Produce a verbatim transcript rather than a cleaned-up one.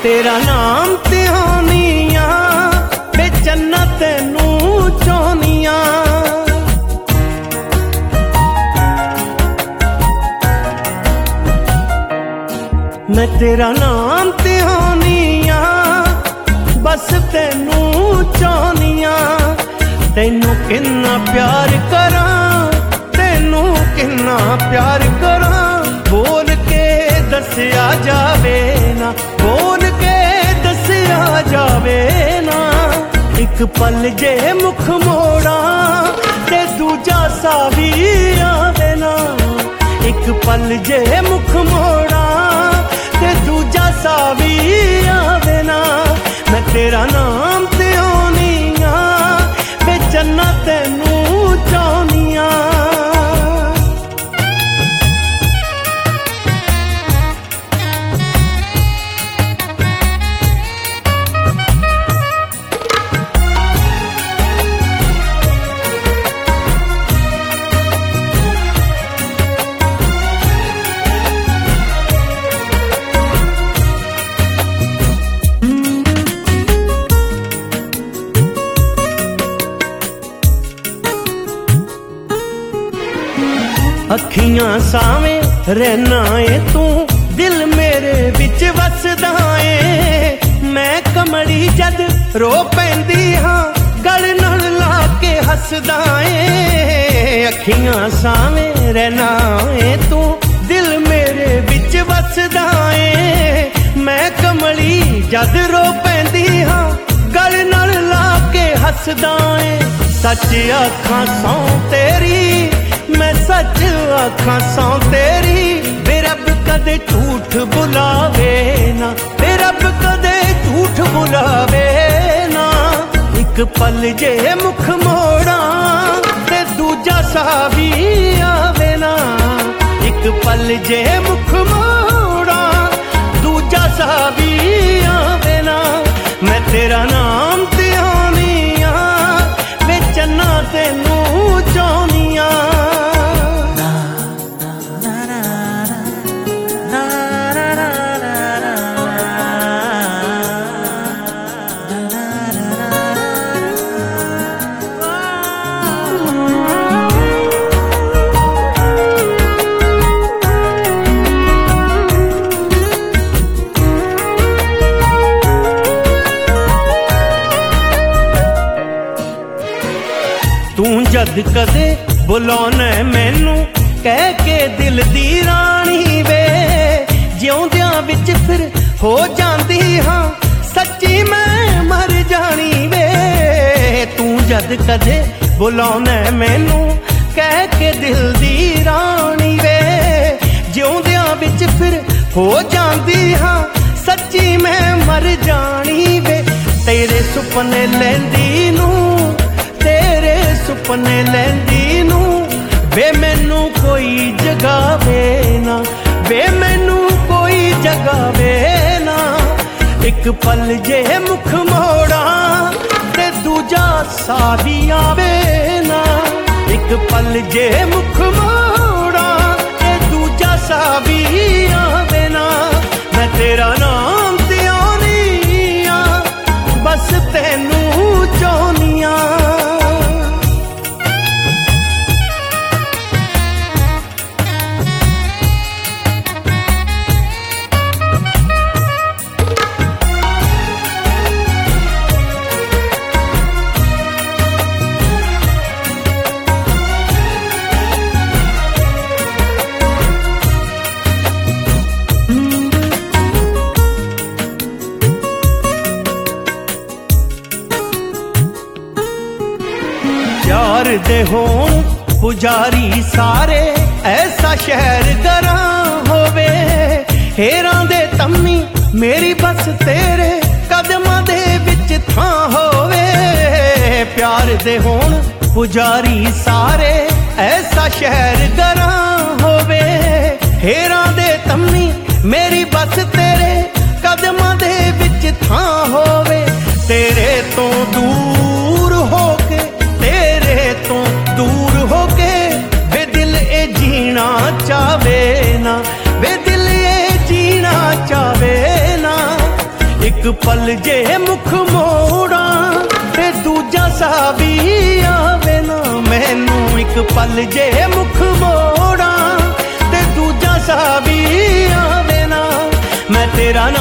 तेरा नाम तिहानिया वे चन्ना तेनू चाहनिया। मैं तेरा नाम तिहानिया बस तेनू चाहनिया। तेनू किन्ना प्यार करा, तेनू किन्ना प्यार करा, बोल के दसिया जावे ना, बोल के दसिया जावे ना। एक पल जे मुख मोड़ा ते दूजा सा भी आवे ना, एक पल जे मुख मोड़ा ते दूजा सा भी आवे ना। मैं तेरा नाम ते आनिया वे चन्ना तेनू चाहनिया। अखियां सावें रहना है तू, दिल मेरे विच वसदा है। मैं कमली जद रो पैंदी हाँ, गल नाल ला के हसदा है। अखियां सावें रहना है तू, दिल मेरे विच वसदा है। मैं कमली जद रो पैंदी हाँ, गल नाल ला के हसदा है। सच आखां सौ तेरी, मैं सच आखां सौ तेरी, बेरब कदे झूठ बुलावे ना, बेरब कदे झूठ बुलावे ना। एक पल जे मुख मोड़ा ते दूजा सा भी आवे ना, एक पल जे मुख मोड़ा दूजा सा भी आवे ना। मैं तेरा नाम ते आनिया वे चन्ना तेनू चाहनिया। जद कदे बुलाना मैनू कह के दिल दी रानी वे, जिउंदियां विच फिर हो जाती हाँ, सच्ची मैं मर जानी वे। तू जद कदे बुलाना मैनू कह के दिल दी रानी वे, जिउंदियां विच फिर हो जाती हाँ, सच्ची मैं मर जानी वे। तेरे सुपने लैंदी नू, तेरे सुपने लैंदी नू, वे मैनू कोई जगावे ना, वे मैनू कोई जगावे ना। एक पल जे मुख मोड़ा ते दूजा सा भी आवे ना, एक पल जे मुख मोड़ा ते दूजा सा भी आवे ना। मैं तेरा नाम ते आनिया बस तेनू चाहनिया। प्यार दे होण पुजारी सारे, ऐसा शहर दरा होवे। हेरां दे तम्मी मेरी बस तेरे कदमां दे विच थां होवे। प्यार दे होण पुजारी सारे, ऐसा शहर दरा होवे। हेरां दे तम्मी मेरी बस तेरे कदमां दे विच थां होवे। तेरे तो दूर हो के, तेरे तो दूर हो के, वे दिल ए जीना चावे ना, वे दिल ए जीना चावे ना। पल जे मुख मोड़ा ते दूजा सा भी आवे ना मैनू, एक पल जे मुख मोड़ा ते दूजा सा भी आवे ना। मैं तेरा